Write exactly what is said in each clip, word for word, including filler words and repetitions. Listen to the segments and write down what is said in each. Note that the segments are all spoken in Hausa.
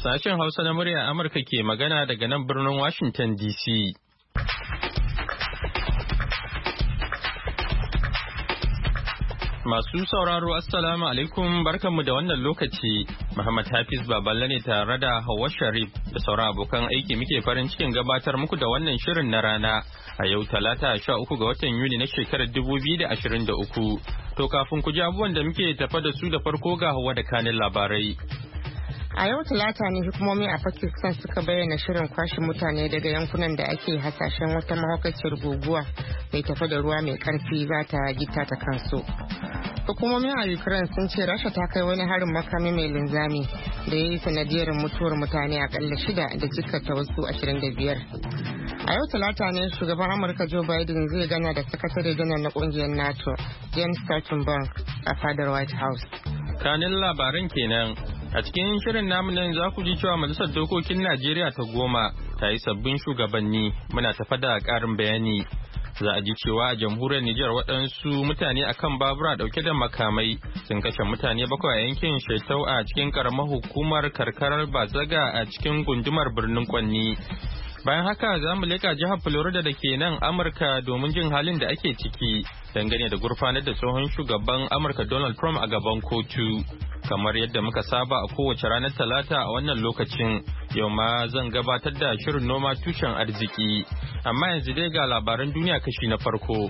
Sashen Hausa na murya Amurka ke magana daga nan birnin Washington D C. Masu sauraro Assalamu alaikum barkanmu da wannan lokaci. Muhammad Hafiz Baballe ne tare da Hauwa Sharif da sauran abokan aiki muke farin cikin gabatar muku da wannan shirin na rana a yau talata sha uku ga watan Yuni na shekarar dubu biyu da ashirin da uku. To kafin ku ji abubuwan da muke tafa da su da farko ga Hauwa da kanin labarai. A yau talata ne hukumomi a Pakistan suka bayyana shirin kwashe mutane daga yankunan da ake hasashen wata mahaukaciyar guguwa mai tafi da ruwa mai karfi za ta gita ta kansu. Hukumomi a Ukraine sun ce Rasha ta kai wani harin makami mai linzami da ya yi sanadiyar mutuwar mutane akalla shida da jikkata wasu ashirin da biyar. A yau talata ne shugaban Amurka Joe Biden zai gana da sakatare janar na kungiyar NATO James Stoltenberg a fadar White House. Kanin labaran kenan. A cikin shirin namu nan za ku ji cewa Majalisar Dokokin Najeriya ta goma ta yi sabbin shugabanni, muna tafa da ƙarin bayani. Za a ji cewa a jamhuriyar Nijar waɗansu mutane akan babura ɗauke da makamai sun kashe mutane bakwai a yankin Shetau a cikin ƙaramar hukumar karkarar Bazaga a cikin gundumar birnin Kwanni. Bayan haka za mu leƙa jihar Florida da ke nan Amurka domin jin halin da ake ciki dangane da gurfanar da tsohon shugaban Amurka Donald Trump a gaban kotu. Kamar yadda muka saba a kowace ranar Talata a wannan lokacin, yau ma zan gabatar da shirin noma tushen arziki. Amma yanzu dai ga labaran duniya kashi na farko.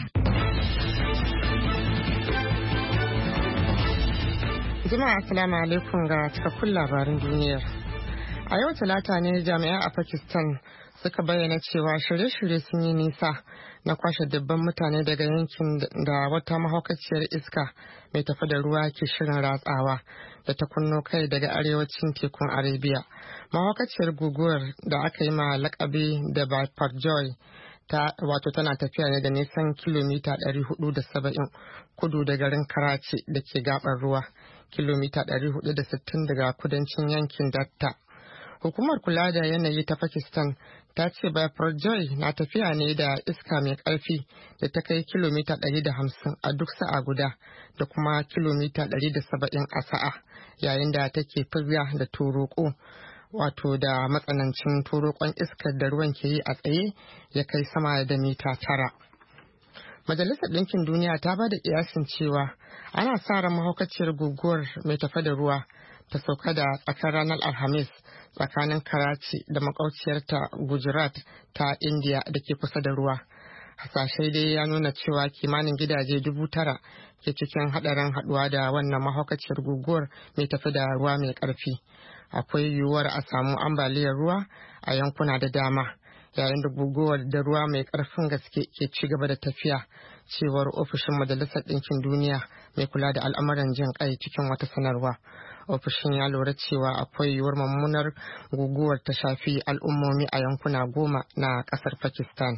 Jama'a assalamu alaikum ga cikakkun labaran duniyar. A yau talata ne jami'ai a Pakistan suka bayyana cewa shirye-shirye sun yi nisa na kwashe dubban mutane daga yankin da wata mahaukaciyar iska mai tafi da ruwa ke shirin ratsawa da ta kunno kai daga arewacin tekun Arabia. Mahaukaciyar guguwar da aka yi ma lakabi da Biparjoy ta wato tana tafiya ne da nisan kilomita ɗari hudu da saba'in kudu da garin Karachi da ke gabar ruwa, kilomita ɗari hudu da sittin daga kudancin yankin Datta. Hukumar kula da yanayi ta Pakistan ta ce Biparjoy na tafiya ne da iska mai ƙarfi da ta kai kilomita ɗari da hamsin a duk sa'a guda da kuma kilomita ɗari da saba'in a sa'a, yayin da take fizga da turoko wato da matsanancin turokon iskar da ruwan ke yi a tsaye ya kai sama da mita tara. Majalisar Ɗinkin Duniya ta ba da kiyasin cewa ana sa ran mahaukaciyar guguwar mai tafe da ruwa ta sauka da tsakar ranar Alhamis tsakanin Karachi da makwabciyarta Gujarat ta India da ke kusa da ruwa. Hasashe dai ya nuna cewa kimanin gidaje dubu tara ke cikin hadarin haduwa da wannan mahaukaciyar guguwar mai tafi da ruwa mai karfi. Akwai yiwuwar a samu ambaliyar ruwa a yankuna da dama yayin da guguwar da ruwa mai karfin gaske ke ci gaba da tafiya, cewar ofishin Majalisar Ɗinkin Duniya mai kula da al'amuran jin kai cikin wata sanarwa. Ofishin ya lura cewa akwai yiwuwar mummunar guguwar ta shafi al'ummomi a yankuna goma na kasar Pakistan.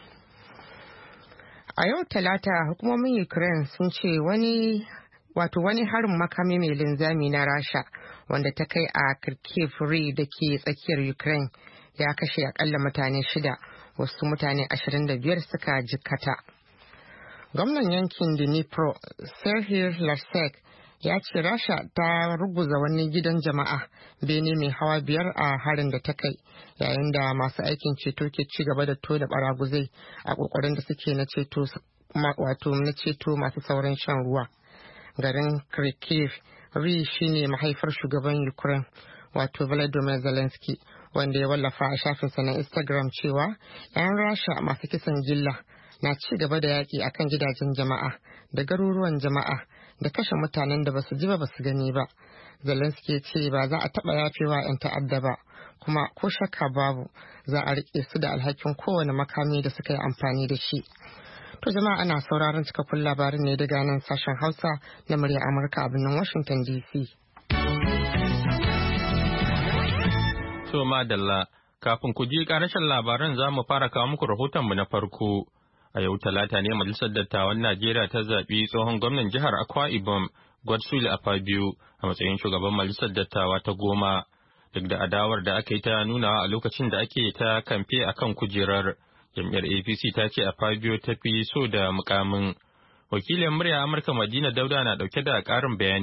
A yau talata hukumomin Ukraine sun ce wani wato wani harin makami mai linzami na Rasha wanda ta kai a Kharkiv da ke tsakiyar Ukraine ya kashe akalla mutane shida, wasu mutane ashirin da biyar suka jikkata. Gwamnan yankin Dnipro Serhiy Larsek ya ce Rasha ta ruguza wani gidan jama'a bene mai hawa biyar a harin da ta kai, yayin da masu aikin ceto ke ci gaba da tona baraguzai a kokarin da suke na ceto wato na ceto masu sauran shan ruwa. Garin Kharkiv ri shine mahaifar shugaban Ukraine wato Volodymyr Zelensky, wanda ya wallafa a shafinsa na Instagram cewa 'yan Rasha masu kisan gilla na ci gaba da yaƙi akan gidajen jama'a da garuruwan jama'a da kashe mutanen da basu ji ba basu gani ba. Zelensky ce ba za a taɓa yafewa 'yan ta'adda ba, kuma ko shakka babu za a riƙe su da alhakin kowane makami da suka yi amfani da shi. To jama'a ana sauraron cikakkun labarin ne daga nan sashen Hausa na murya Amurka a birnin Washington D C. To madalla, kafin ku ji ƙarashin labaran za mu fara kawo muku rahotonmu na farko. A yau talata ne Majalisar Dattawan Najeriya ta zaɓi tsohon gwamnan jihar Akwa Ibom, Godswill Akpabio, a matsayin shugaban Majalisar Dattawa ta goma. Duk da adawar da aka yi ta nunawa a lokacin da ake ta kamfe a kan kujerar, jam'iyyar A P C ta ce Akpabio ta fi so da mukamin. Wakilin murya Amurka Madina Dauda na ɗauke da ƙarin bayani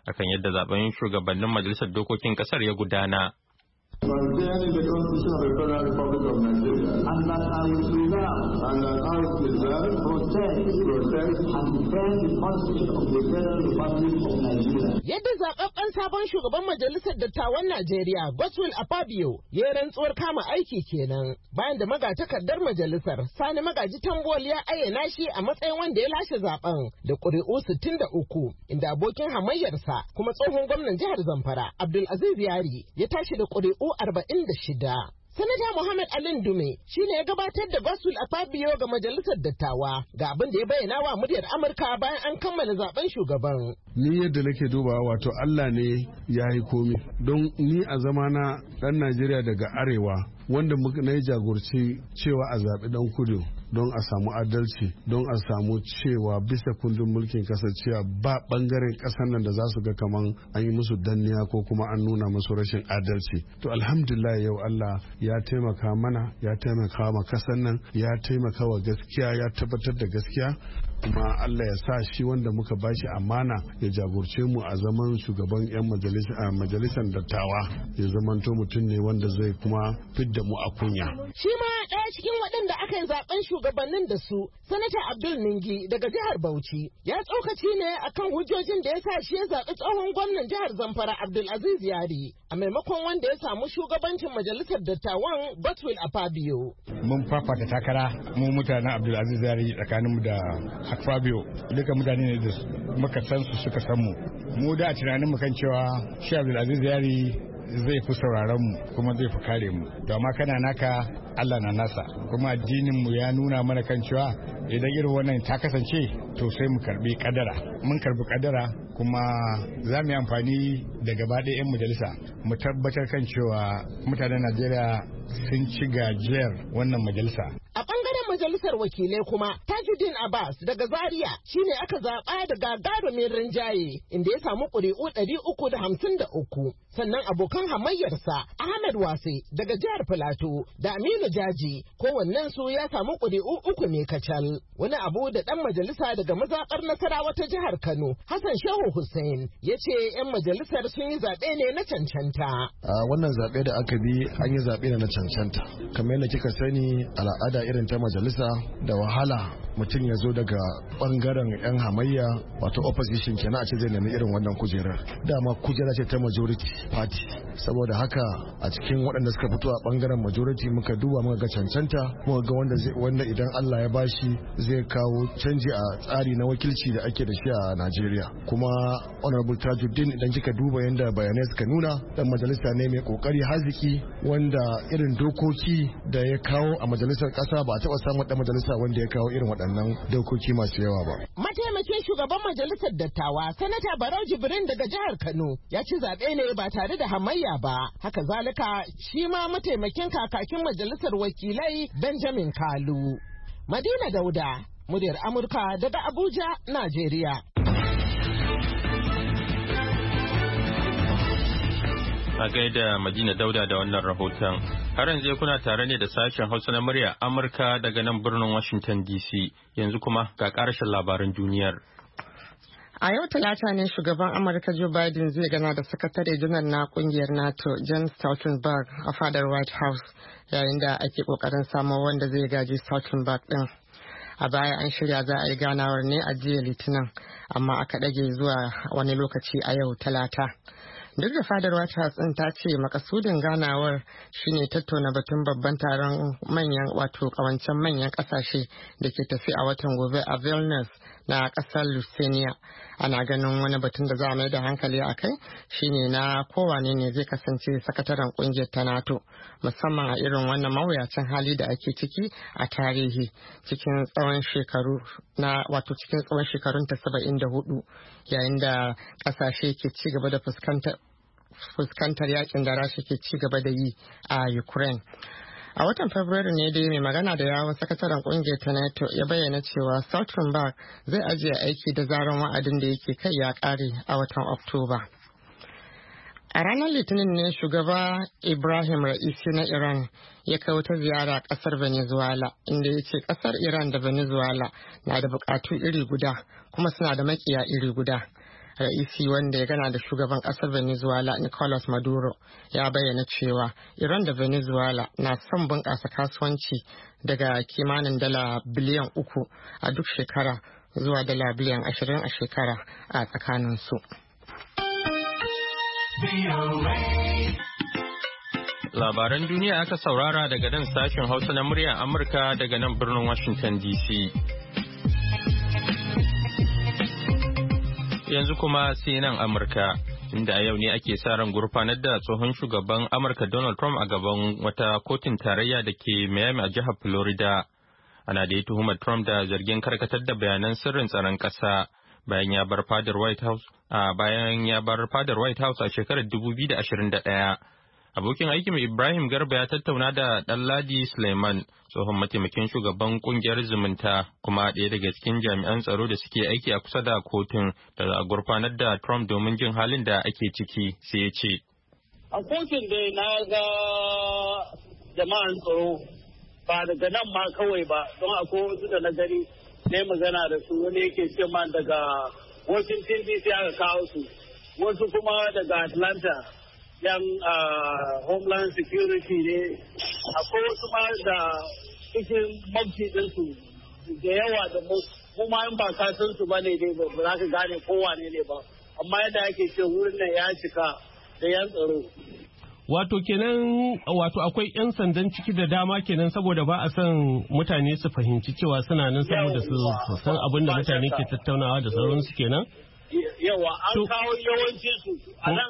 akan yadda zaben shugabannin majalisar dokokin kasar ya gudana. Containing the Constitution of the Federal Republic of Nigeria, and that I will preserve, and that I will preserve, protect, protect, and defend the Constitution of the Federal Republic of Nigeria. Yadda zaɓaɓɓen sabon shugaban majalisar dattawan Najeriya, Godswill Akpabio, ya yi rantsuwar kama aiki kenan, bayan da magatakardar majalisar, Sani Magaji Tambuwal ya ayyana shi a matsayin wanda ya lashe zaben da ƙuri'u sittin da uku, inda abokin hamayyarsa kuma tsohon gwamnan jihar Zamfara, Abdulaziz Yari, ya tashi da ƙuri'u arba'in da shida. Sanata Muhammad Alin Dume shi ne ya gabatar da Godswill Akpabio ga majalisar dattawa ga abin da ya bayyana wa muryar Amurka bayan an kammala zaben shugaban. Ni yadda nake dubawa wato Allah ne ya yi komi don ni a zamana ɗan Najeriya daga arewa wanda na yi jagorci cewa a zaɓi ɗan kudu don a samu adalci don a samu cewa bisa kundin mulkin ƙasar cewa ba ɓangaren ƙasar nan da za su ga kaman an yi musu danniya ko kuma an nuna musu rashin adalci. To alhamdulillah yau Allah ya taimaka mana ya taimaka ma ƙasar nan ya taimaka wa gaskiya ya tabbatar da gaskiya kuma Allah ya sa shi wanda muka bashi amana ya jagorce mu a zaman shugaban 'yan majalisar dattawa ya zamanto mutum ne wanda zai kuma fidda mu a kunya. Shi ma ɗaya cikin waɗanda aka yi zaben shugabannin da su, Sanata Abdul Ningi daga jihar Bauchi, ya tsokaci ne akan hujjojin da ya sa shi ya zaɓi tsohon gwamnan jihar Zamfara Abdulaziz Yari a maimakon wanda ya samu shugabancin majalisar dattawan Godswill Akpabio. Mun fafata takara mu mutanen Abdulaziz Yari tsakaninmu da Akpabio, duka mutane ne da muka san su suka san mu. Mu da tunanin mu kan cewa shi Abdulaziz Yari zai fi sauraron mu kuma zai fi kare mu. To amma kana naka Allah na nasa, kuma addinin mu ya nuna mana kan cewa idan irin wannan ta kasance to sai mu karbi kadara. Mun karbi kadara kuma za mu yi amfani da gaba ɗaya 'yan majalisa mu tabbatar kan cewa mutanen Najeriya sun ci gajiyar wannan majalisa. A ɓangaren majalisar wakilai kuma Tajuddin Abbas daga Zaria shine aka zaɓa da gagarumin rinjaye inda ya samu ƙuri'u ɗari uku da hamsin da uku. Sannan abokan hamayyarsa Ahmed Wase daga jihar Filato da Aminu Jaji kowannensu ya samu ƙuri'u uku ne kacal. Wani abu da ɗan majalisa daga mazaɓar Nasarawa ta jihar Kano Hassan Shehu Hussein ya ce 'yan majalisar sun yi zaɓe ne na cancanta. A wannan zaɓe da aka bi an yi zaɓe ne na cancanta. Kamar yadda kika sani al'ada irin ta majalisa da wahala mutum ya zo daga bangaren 'yan hamayya wato opposition kenan a ce zai nemi irin wannan kujerar. Dama kujera ce ta majority party. Saboda haka a cikin waɗanda suka fito a bangaren majority muka duba muka ga cancanta muka ga wanda wanda idan Allah ya bashi zai kawo canji a tsari na wakilci da ake da shi a Najeriya. Kuma Honorable Tajuddin idan kika duba yadda bayanai suka nuna dan majalisa ne mai kokari haziki wanda irin dokoki da ya kawo a majalisar ƙasa ba a taɓa samun dan majalisa wanda ya kawo irin waɗannan dokoki masu yawa ba. Mataimakin shugaban majalisar dattawa Sanata Barau Jibrin daga jihar Kano ya ci zaɓe ne ba tare da hamayya ba. Haka zalika shi ma mataimakin kakakin majalisar wakilai Benjamin Kalu. Madina Dauda, muryar Amurka daga Abuja, Najeriya. A gaida Madina Dauda da wannan rahoton. Har yanzu kuna tare ne da sashen Hausa na murya Amurka daga nan birnin Washington D C. Yanzu kuma ga ƙarshen labaran duniyar. A yau Talata ne shugaban Amurka Joe Biden zai gana da sakatare janar na kungiyar NATO Jens Stoltenberg a fadar White House yayin da ake kokarin samun wanda zai gaji Stoltenberg din. A baya an shirya za a yi ganawar ne a jiya Litinin amma aka ɗage zuwa wani lokaci a yau Talata. Duk da fadar White House ɗin ta ce makasudin ganawar shine tattauna batun babban taron manyan wato kawancen manyan ƙasashe da ke tafi a watan gobe a Vilnius na ƙasar Lithuania. Ana ganin wani batun da za a mai da hankali a kai shine na kowane ne zai kasance sakataren ƙungiyar ta NATO musamman a irin wannan mawuyacin hali da ake ciki a tarihi cikin tsawon shekaru na wato cikin tsawon shekarun ta saba'in da hudu yayin da ƙasashe ke ci gaba da fuskantar fuskantar yakin da Rasha ke ci gaba da yi a Ukraine. A watan Fabrairu ne dai mai magana da yawon sakataren kungiyar ta NATO ya bayyana cewa Stoltenberg zai ajiye aiki da zaran wa'adin da yake kai ya kare a watan Oktoba. A ranar Litinin ne shugaba Ibrahim Ra'isi na Iran ya kai wata ziyara kasar Venezuela inda ya ce kasar Iran da Venezuela na da bukatu iri guda kuma suna da makiya iri guda. Raisi wanda ya gana da shugaban ƙasar Venezuela Nicolas Maduro ya bayyana cewa Iran da Venezuela na son bunƙasa kasuwanci daga kimanin dala biliyan uku a duk shekara zuwa dala biliyan ashirin a shekara a tsakaninsu. Labaran duniya aka saurara daga nan sashen Hausa na muryar Amurka daga nan birnin Washington D C. Yanzu kuma sai nan Amurka, inda a yau ne ake sa ran gurfanar da tsohon shugaban Amurka Donald Trump a gaban wata kotun tarayya da ke Miami a jihar Florida. Ana da yi tuhumar Trump da zargin karkatar da bayanan sirrin tsaron ƙasa bayan ya bar fadar White House a bayan ya bar fadar White House a shekarar dubu biyu da ashirin da ɗaya. Abokin aikin Ibrahim Garba ya tattauna da Ɗanladi Suleiman, tsohon mataimakin shugaban kungiyar zumunta kuma ɗaya daga cikin jami'an tsaro da suke aiki a kusa da kotun da za a gurfanar da Trump domin jin halin da ake ciki, sai ya ce. A kotun dai na ga jama'an tsaro ba daga nan ma kawai ba, don akwai wasu da na gani na magana da su wani yake ce man daga Washington D C aka kawo su, wasu kuma daga Atlanta. Yan Homeland Security ne, akwai wasu ma da cikin mafi ɗinsu da yawa da mu ma in ba kasan su ba ne dai ba za ka gane kowa ne ne ba, amma yadda ake ce wurin nan ya cika da yan tsaro. Wato kenan wato akwai 'yan sandan ciki da dama kenan saboda ba a son mutane su fahimci cewa suna nan saboda su san abin da mutane ke tattaunawa da sauransu kenan? Yawa an kawo yawancinsu a nan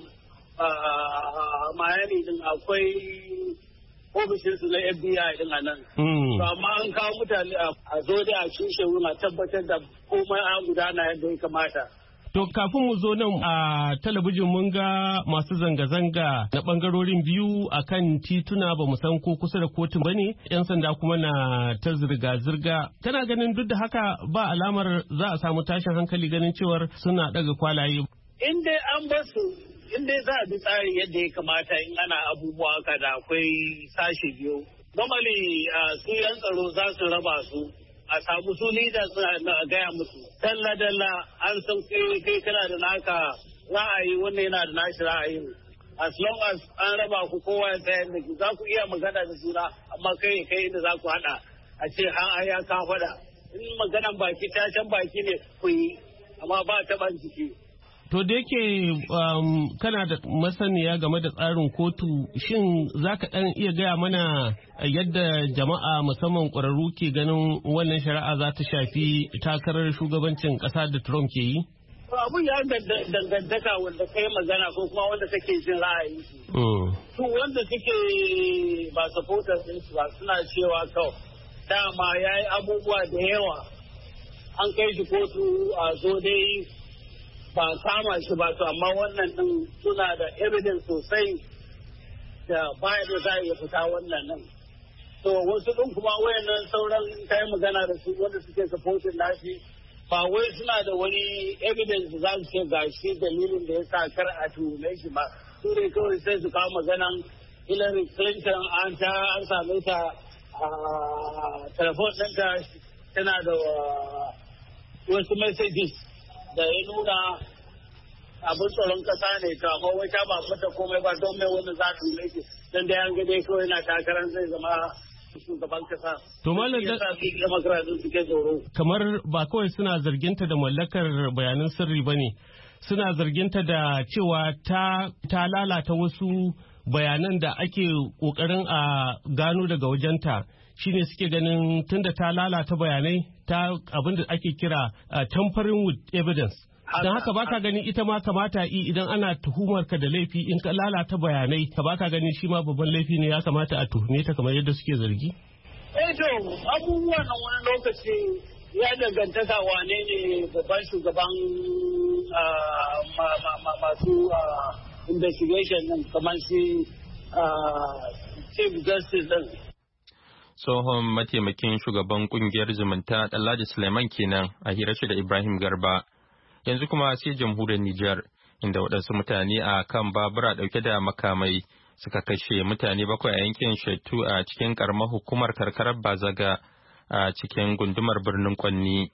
Miami din akwai ofishinsu na F B I din a nan. Amma an kawo mutane a zo da a cushe wurin a tabbatar da komai an gudana yadda ya kamata. To kafin mu zo nan a talabijin mun ga masu zanga-zanga na bangarorin biyu a kan tituna ba mu san ko kusa da kotun ba ne, 'yan sanda kuma na ta zirga-zirga. Kana ganin duk da haka ba alamar za a samu tashin hankali ganin cewar suna daga kwalaye. In dai an basu in dai za a bi tsari yadda ya kamata in ana abubuwa haka da akwai sashe biyu. Normally su yan tsaro za su raba su a samu su leaders a gaya musu. Dalla-dalla an san kai kana da naka ra'ayi wannan yana da nashi ra'ayi. As long as an raba ku kowa ya tsayar da za ku iya magana da juna amma kai kai inda za ku haɗa a ce an ya ka faɗa. In maganan baki tashin baki ne ku yi amma ba taɓan jiki. To da yake um, kana da masaniya game da tsarin kotu, shin za ka ɗan iya gaya mana yadda jama'a musamman ƙwararru ke ganin wannan shari'a za ta shafi takarar shugabancin ƙasa da Trump ke yi? Abun ya dangantaka wanda kai magana ko kuma wanda kake jin ra'ayi. Su wanda suke ba supporters ɗin su ba suna cewa kawai dama ya yi abubuwa da yawa an kai shi kotu a zo dai ba kama shi ba to amma wannan din suna da evidence sosai da baya da za a iya fita wannan nan. To wasu din kuma wayannan sauran kai magana da su wanda suke supporting nashi ba wai suna da wani evidence za su ce ga shi dalilin da ya sa kar a tuhume shi ba. Su ne kawai sai su kawo maganan Hillary Clinton an ta an same ta a telefon ɗinta tana da wasu messages da ya nuna abin tsaron kasa ne to amma wai ta ba mata komai ba don mai wani za su yi shi don da yan gade kawai na takarar zai zama shugaban kasa. To malam da suke tsoro. Kamar ba kawai suna zarginta da mallakar bayanan sirri ba ne, suna zarginta da cewa ta ta lalata wasu bayanan da ake kokarin a gano daga wajenta. Shine suke ganin tunda ta lalata bayanai ta abin da ake kira tampering with evidence. Don haka baka gani ita ma kamata yi idan ana tuhumar ka da laifi in ka lalata bayanai ka baka gani shi ma babban laifi ne ya kamata a tuhume ta kamar yadda suke zargi? Eh to abubuwan nan wani lokaci ya dangantaka wane ne babban shugaban masu investigation nan kamar shi chief justice din. Tsohon mataimakin shugaban kungiyar zumunta Ɗanladi Suleiman kenan a hira shi da Ibrahim Garba. Yanzu kuma sai jamhuriyar Nijar, inda waɗansu mutane a kan babura ɗauke da makamai suka kashe mutane bakwai a yankin Shettu a cikin ƙaramar hukumar karkarar Bazaga a cikin gundumar birnin Kwanni.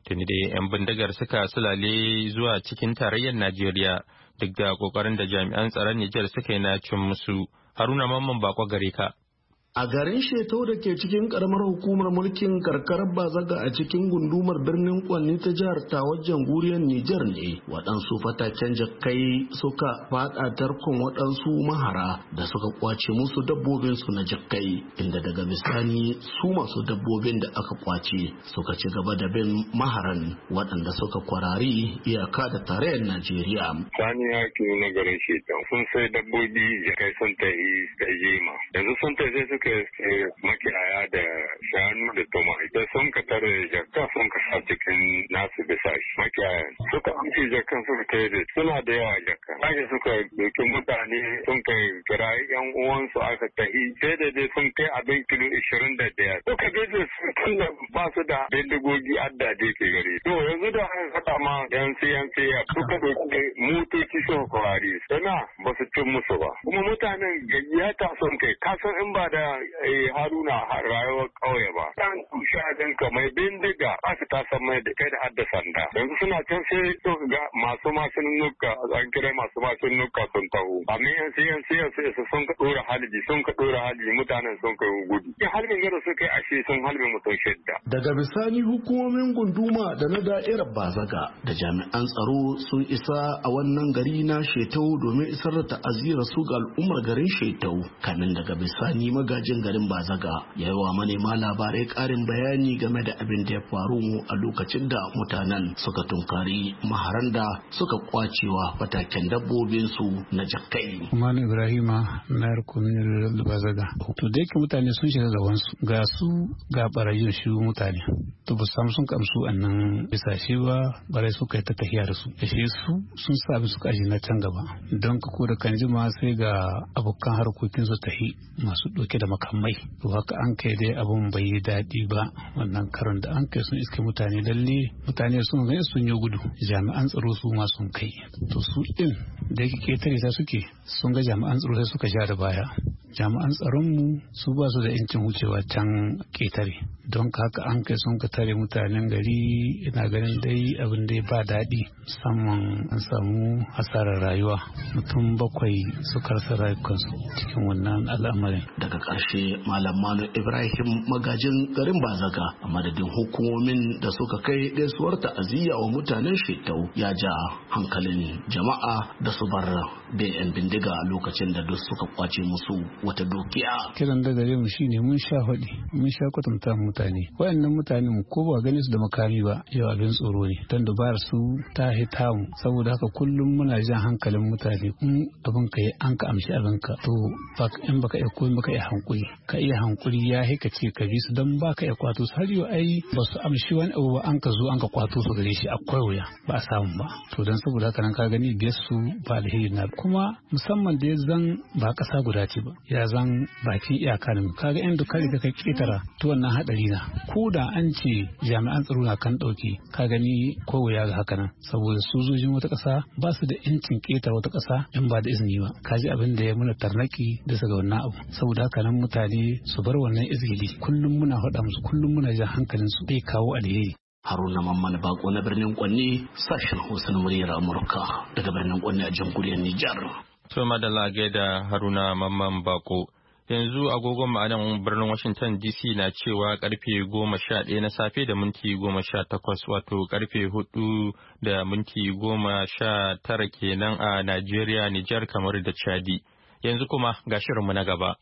Tuni dai 'yan bindigar suka sulale zuwa cikin tarayyar Najeriya duk da kokarin da jami'an tsaron Nijar suka yi na cin musu. Haruna Mamman Bako gare ka. A garin Shetau da ke cikin karamar hukumar mulkin karkarar Bazaga a cikin gundumar birnin Kwanni ta jihar Tawa jamhuriyar Nijar ne waɗansu fataken jakkai suka faɗa tarkon waɗansu mahara da suka kwace musu dabbobinsu na jakkai, inda daga bisani su masu dabbobin da aka kwace suka ci gaba da bin maharan waɗanda suka kwarari iyaka da tarayyar Najeriya. Sani haki na garin Shetau sun sai dabbobi jakkai sun tafi da jema. Yanzu sun tafi suka makiyaya da shanu da tumaki da sun ka tare jakka sun ka sa cikin nasu bisa shi makiyaya suka amshi jakkan suka kai da suna da yawa jakka ake suka doki mutane sun kai kirayi yan uwansu aka tahi sai da dai sun kai abin kilo ishirin da biyar suka gaje su tunda ba su da bindigogi adda da ke gari to yanzu da aka faɗa ma yan siyan siya suka doki motoci suka kwari sana ba su cin musu ba kuma mutanen gayyata sun kai kasan in ba da haruna rayuwar ƙauye ba dan tushe ka mai bindiga aka ta san mai da kai da hadda sanda yanzu suna can sai to ga masu masinuka an kira masu masinuka sun taho amma yan siyan siyan sai sun ka dora haliji sun ka dora haliji mutanen sun kai gudu in halin garo su kai ashe sun halbe mutum shidda. Daga bisani hukumomin gunduma da na da'irar Bazaga da jami'an tsaro sun isa a wannan gari na Shetau domin isar da ta'aziyar su ga al'ummar garin Shetau kamin daga bisani magajin garin Bazaga ya yi wa manema labarai karin bayani game da abin da ya faru a lokacin da mutanen suka tunkari maharan da suka kwacewa fataken dabbobinsu na jakkai. Umar Ibrahima na yarkumin Bazaga. To da yake mutane sun shiga gabansu ga su ga barayin shi mutane. To ba samu sun kamsu annan bisa shi ba barai suka yi ta tafiya da su. Da shi su sun sa abin suka aji na can gaba. Don ka ko da kan jima sai ga abokan harkokin su tahi masu ɗauke da makamai to haka an kai dai abun bai yi daɗi ba wannan karon da an kai sun iske mutane lalle mutane sun gani sun yi gudu jami'an tsaro su ma sun kai to su ɗin da yake ketare ta suke sun ga jami'an tsaro sai suka sha da baya jami'an tsaronmu su ba su da yancin wucewa can ketare don haka an kai sun ka tare mutanen gari ina ganin dai abin dai ba daɗi musamman an samu hasarar rayuwa mutum bakwai suka rasa rayukansu cikin wannan al'amarin. Daga ƙarshe Malam Manu Ibrahim magajin garin Bazaga a madadin hukumomin da suka kai gaisuwar ta'aziyya wa mutanen Shetau ya ja hankalin jama'a da su bar bin 'yan bindiga lokacin da duk suka kwace musu wata dukiya. Kiran da gare mu shine mun sha faɗi mun sha kwatanta mutane wayannan mutane mu ko ba gani su da makami ba yau abin tsoro ne dan dubar su ta hita mu saboda haka kullum muna jan hankalin mutane in abin ka yi an ka amshi abin ka to in baka iya koyi baka iya hankuri ka iya hankuri ya hika ce ka bi su dan baka iya kwato su har yau ai ba su amshi wani abu ba an ka zo an ka kwato su gare shi akwai wuya ba a samu ba to dan saboda haka nan ka gani biyar su ba alheri na kuma musamman da ya zan ba kasa guda ce ba ya zan bakin iyaka ne kaga yan dukkan da ka ketara to wannan hadari na ko da an ce jami'an tsaro na kan dauki ka gani ko wuya ga haka nan saboda sojojin wata kasa ba su da incin ketara wata kasa in ba da izini ba kaji abin da ya muna tarnaki da ga wannan abu saboda haka nan mutane su bar wannan izgili kullum muna faɗa musu kullum muna jan hankalin su bai kawo alheri. Haruna Mamman Bako na birnin Kwanni sashen Hausa na muryar Amurka daga birnin Kwanni a jamhuriyar Nijar. To madalla da Haruna Mamman Bako. Yanzu agogon ma'anan birnin Washington D C na cewa karfe goma sha ɗaya na safe da minti goma sha takwas wato karfe hudu da minti goma sha tara kenan a Najeriya, Nijar, kamar da Chadi. Yanzu kuma ga shirinmu na gaba.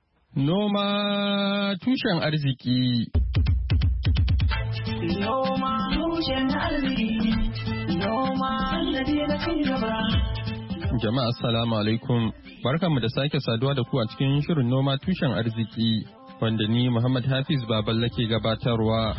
Noma tushen arziki. Noma tushen arziki. Noma sannadi na ci gaba. Jama'a assalamu alaikum. Barkanmu da sake saduwa da ku a cikin shirin noma tushen arziki wanda ni Muhammad Hafiz Baballa ke gabatarwa.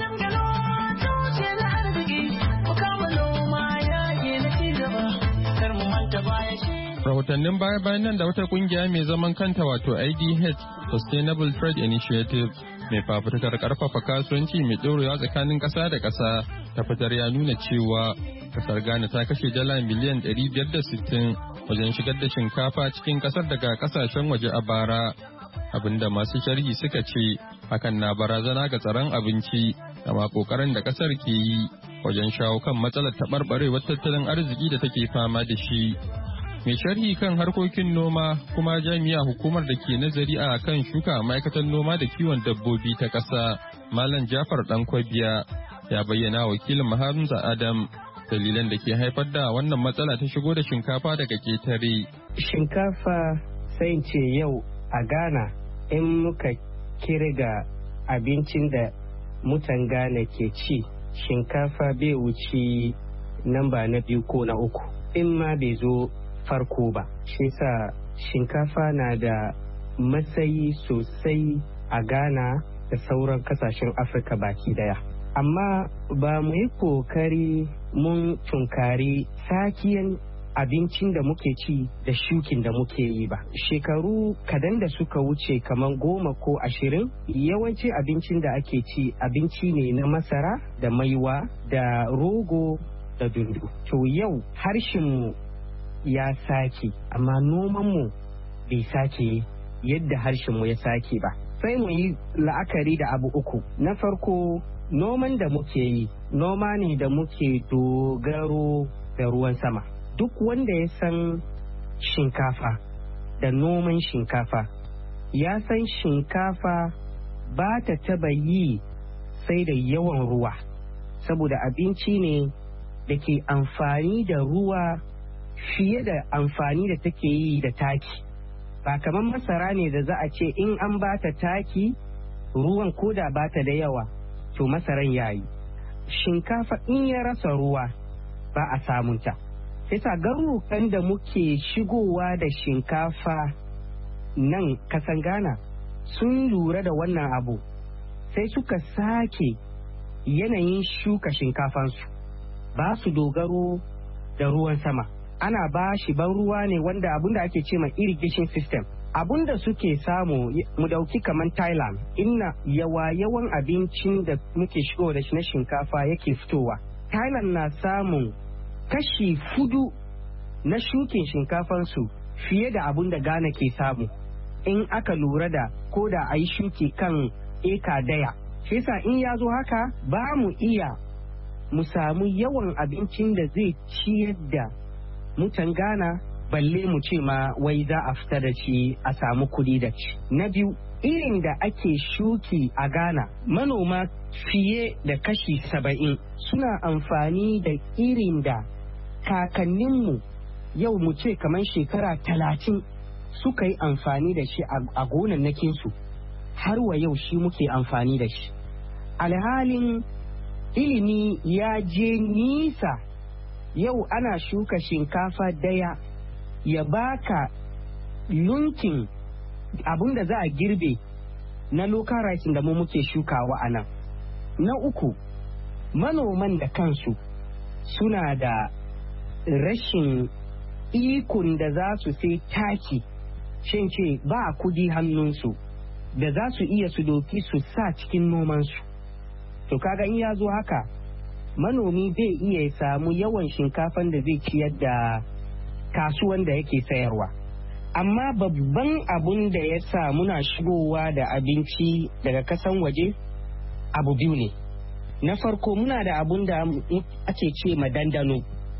Rahotannin baya-bayan nan da wata kungiya mai zaman kanta wato I D H Sustainable Trade Initiative mai fafutukar karfafa kasuwanci mai ɗorewa tsakanin ƙasa da ƙasa ta fitar ya nuna cewa kasar Ghana ta kashe dala miliyan ɗari biyar da sittin wajen shigar da shinkafa cikin kasar daga kasashen waje a bara, abinda masu sharhi suka ce hakan na barazana ga tsaron abinci da ma kokarin da kasar ke yi wajen shawo kan matsalar taɓarɓarewar tattalin arziki da take fama da shi. Mai sharhi kan harkokin noma kuma jami'a hukumar da ke nazari a kan shuka a ma'aikatan noma da kiwon dabbobi ta ƙasa, Malam Jafar Dankwabiya, ya bayyana wakilin Hamza Adam dalilan da ke haifar da wannan matsala ta shigo da shinkafa daga ketare. Shinkafa sai ce yau a Ghana in muka kirga abincin da mutan Ghana ke ci, shinkafa bai wuce namba na biyu ko na uku, in ma bai zo farko ba. Shi sa shinkafa na da matsayi sosai a Ghana da sauran kasashen Afirka baki daya. Amma ba mu yi kokari mun tunkari sakiyan abincin da muke ci da shukin da muke yi ba. Shekaru kadan da suka wuce kamar goma ko ashirin, yawanci abincin da ake ci abinci ne na masara da maiwa da rogo da dundu. To yau harshenmu ya sake, amma nomanmu bai sake yadda harshenmu ya sake ba. Sai mu yi la'akari da abu uku. Na farko, noman da muke yi noma ne da muke dogaro da ruwan sama. Duk wanda ya san shinkafa da noman shinkafa ya san shinkafa ba ta taba yi sai da yawan ruwa, saboda abinci ne da ke amfani da ruwa fiye da amfani da take yi da taki. Ba kamar masara ne da za a ce in an ba ta taki ruwan koda ba ta da yawa to masaran yayi. Shinkafa in ya rasa ruwa ba a samunta. Sai sa garurukan da muke shigowa da shinkafa nan kasan Ghana sun lura da wannan abu, sai suka sake yanayin shuka shinkafansu. Ba su dogaro da ruwan sama, ana ba shi ban ruwa ne wanda abinda ake ce ma irrigation system. Abinda suke samu mu dauki kaman Thailand, inna yawa yawan abincin da muke shigo da shi na shinkafa yake fitowa. Thailand na samun kashi fudu na shukin shinkafansu fiye da abin da Ghana ke samu in aka lura da ko da a yi shuki kan eka daya. Shi yasa in ya zo haka ba mu iya mu samu yawan abincin da zai ciyar da mutan Ghana, balle mu ce ma wai za a fita da shi a samu kuɗi da ci. Na biyu, irin da ake shuki a Ghana, manoma fiye da kashi saba'in suna amfani da irin da kakanninmu yau mu ce kamar shekara talatin suka yi amfani da shi a gonannakinsu, har wa yau shi muke amfani da shi. Alhalin ilimi ya je nisa, yau ana shuka shinkafa daya ya baka lunkin abin da za a girbe na local rice da mu muke shukawa a nan. Na uku, manoman da kansu suna da rashin ikon da za su sai taki, shin ce ba kudi hannunsu da za su iya su doki su sa cikin nomansu. To kaga in ya zo haka, manomi bai iya samu yawan shinkafan da zai ciyar da kasuwan da yake sayarwa. Amma babban abun da ya sa muna shigowa da abinci daga kasan waje abu biyu ne. Na farko, muna da abun da ake ce ma dandano,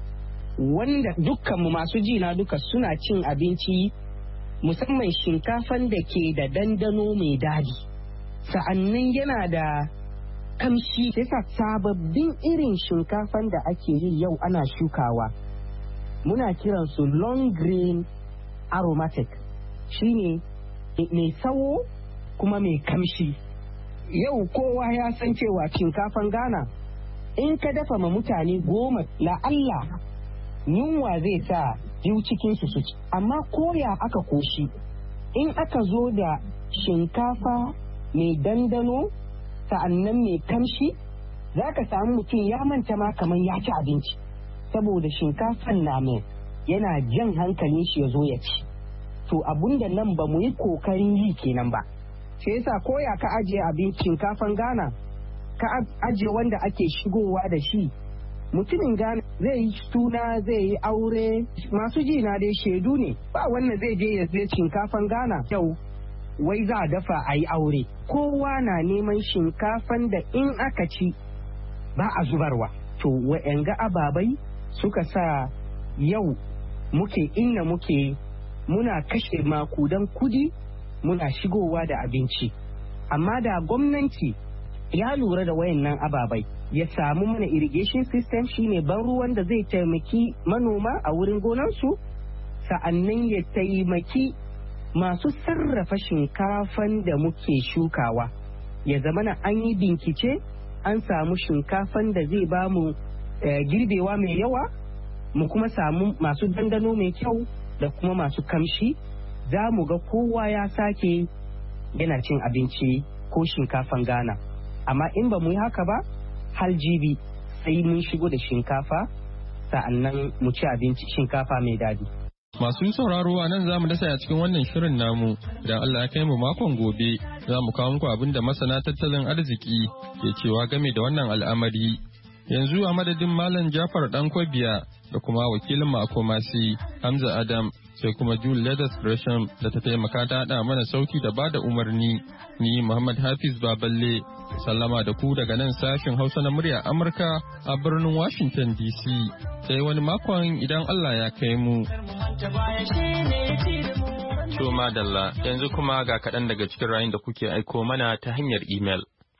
wanda dukkanmu masu ji na duka suna cin abinci, musamman shinkafan da ke da dandano mai daɗi, sa'annan yana da kamshi. Yasa sababbin irin shinkafan da ake yi yau ana shukawa muna kiransu long grain aromatic, shine mai tsawo kuma mai kamshi. Yau kowa ya san cewa shinkafan Ghana in ka dafa ma mutane goma la'alla yunwa zai sa biyu cikinsu su ci, amma koya aka koshi in aka zo da shinkafa mai dandano sa'annan mai kamshi, za ka samu mutum ya manta ma kamar ya ci abinci, saboda shinkafan na mai yana jan hankalin shi ya zo ya ci. To abun da nan ba mu yi kokarin yi kenan ba. Sai yasa koya ka ajiye abin shinkafan Ghana, ka ajiye wanda ake shigowa da shi, mutumin Ghana zai yi suna, zai yi aure, masu ji na dai shaidu ne, ba wannan zai je ya zai shinkafan Ghana yau wai za a dafa a yi aure. Kowa na neman shinkafan da in aka ci ba a zubarwa. To wa'yanga ababai suka sa yau muke inna muke muna kashe makudan kudi muna shigowa da abinci. Amma da gwamnati ya lura da wayannan ababai ya samu mana irrigation system shine ban ruwan da zai taimaki manoma a wurin gonansu, sa'annan ya taimaki masu sarrafa shinkafan da muke shukawa, ya zamana an yi bincike an samu shinkafan da zai ba mu eh, girbewa mai yawa, mu kuma samu masu dandano mai kyau da kuma masu kamshi. Za mu ga kowa ya sake yana cin abinci ko shinkafan Ghana. Amma in ba mu yi haka ba, hal jibi sai mun shigo da shinkafa sa'annan mu ci abinci shinkafa mai daɗi. Masu sauraro a nan za mu dasa a cikin wannan shirin namu, da Allah ya kai mu makon gobe za mu kawo muku abin da masana tattalin arziki ke cewa game da wannan al'amari. Yanzu a madadin Malam Jafar Dankwabiya da kuma wakilin Makomasi Hamza Adam, sai kuma Jule Leathers Gresham da ta taimaka ta haɗa mana sauti da bada umarni. Ni Muhammad Hafiz Baballe sallama da ku daga nan sashen Hausa na murya Amurka a birnin Washington D C. Sai wani makon idan Allah ya kai mu. To madalla, yanzu kuma ga kaɗan daga cikin rayun da kuke aiko mana ta hanyar imel.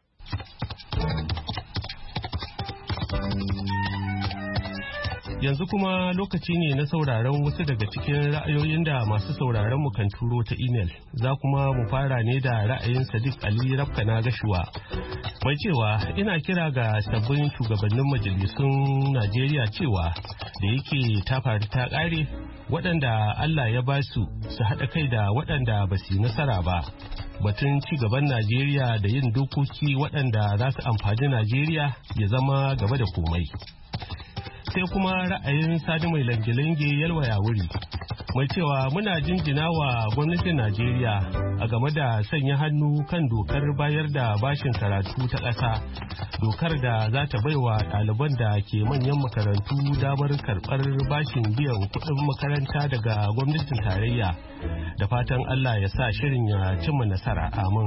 Yanzu kuma lokaci ne na sauraron wasu daga cikin ra'ayoyin da masu sauraron mu kan turo ta imel. Za kuma mu fara ne da ra'ayin Sadiq Ali Rafkana Gashuwa. Mai cewa ina kira ga sabbin shugabannin majalisun Najeriya cewa da yake ta faru ta ƙare, waɗanda Allah ya ba su su haɗa kai da waɗanda ba su yi nasara ba. Batun ci gaban Najeriya da yin dokoki waɗanda za su amfani Najeriya ya zama gaba da komai. Sai kuma ra'ayin Sadi mai lange-lange yalwaya wuri mai cewa muna jinjina wa gwamnatin Najeriya a game da sanya hannu kan dokar bayar da bashin karatu ta ƙasa, dokar da za ta baiwa ɗaliban da ke manyan makarantu damar karɓar bashin biyan kuɗin makaranta daga gwamnatin tarayya. Da fatan Allah ya sa shirin ya cimma nasara, amin.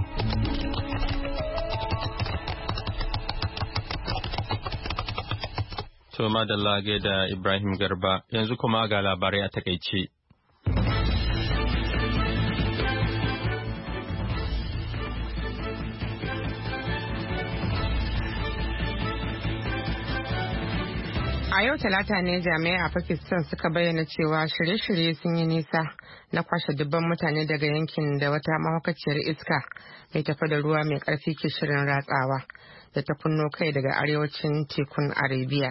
To madalla da Ibrahim Garba, yanzu kuma ga labarai a takaice. A yau talata ne jami'ai a Pakistan suka bayyana cewa shirye-shirye sun yi nisa na kwashe dubban mutane daga yankin da wata mahaukaciyar iska mai tafi da ruwa mai karfi ke shirin ratsawa da ta kunno kai daga arewacin tekun Arabia.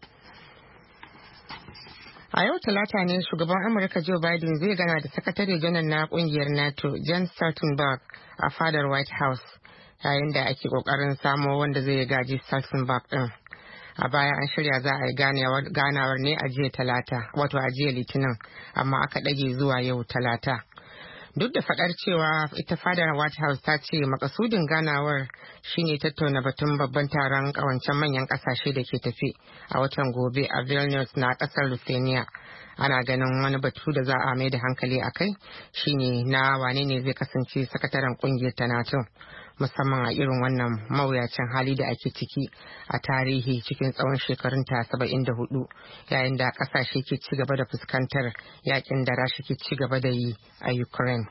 A yau talata ne shugaban Amurka Joe Biden zai gana da sakatare janar na kungiyar NATO Jens Stoltenberg a fadar White House yayin da ake kokarin samo wanda zai gaji Stoltenberg din. A baya an shirya za a yi ganawar ne a jiya talata, wato a jiya litinin, amma aka ɗage zuwa yau talata. Duk da faɗar cewa ita fadar White House ta ce makasudin ganawar shine tattauna batun babban taron ƙawancen manyan ƙasashe da ke tafi a watan gobe a Vilnius na ƙasar Lithuania. Ana ganin wani batu da za a mai da hankali a kai shine na wane ne zai kasance sakataren ƙungiyar ta NATO, musamman a irin wannan mawuyacin hali da ake ciki a tarihi cikin tsawon shekarun ta saba'in da hudu, yayin da kasashe ke ci gaba da fuskantar yakin da Rasha ke ci gaba da yi a Ukraine.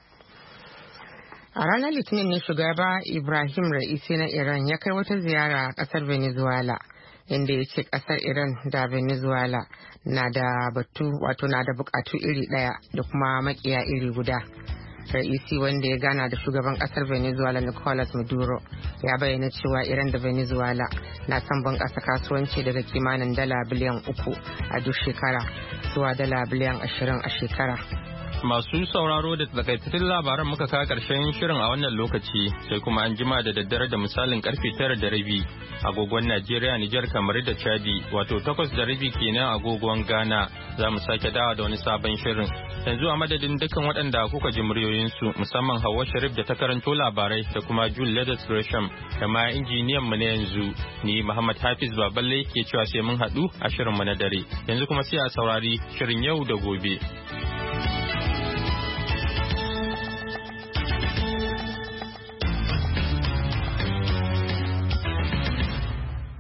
A ranar Litinin ne shugaba Ibrahim Raisi na Iran ya kai wata ziyara a kasar Venezuela, inda ya ce kasar Iran da Venezuela na da batu wato na da bukatu iri daya da kuma makiya iri guda. Raisi, wanda ya gana da shugaban kasar Venezuela Nicolas Maduro, ya bayyana cewa Iran da Venezuela na son bunƙasa kasuwanci daga kimanin dala biliyan uku a duk shekara zuwa dala biliyan ashirin a shekara. Masu sauraro da takaitattun labaran muka kawo ƙarshen shirin a wannan lokaci, sai kuma an jima da daddare da misalin karfe tara da rabi agogon Najeriya, Nijar, kamar da Chadi, wato takwas da rabi kenan agogon Ghana, za mu sake dawa da wani sabon shirin. Yanzu a madadin dukkan waɗanda kuka ji muryoyinsu, musamman Hauwa Sharif da ta karanto labarai da kuma Jule Leathers Gresham da ma injiniyan mu na yanzu, ni Muhammad Hafiz Baballe ke cewa sai mun haɗu a shirin mu na dare. Yanzu kuma sai a saurari shirin yau da gobe.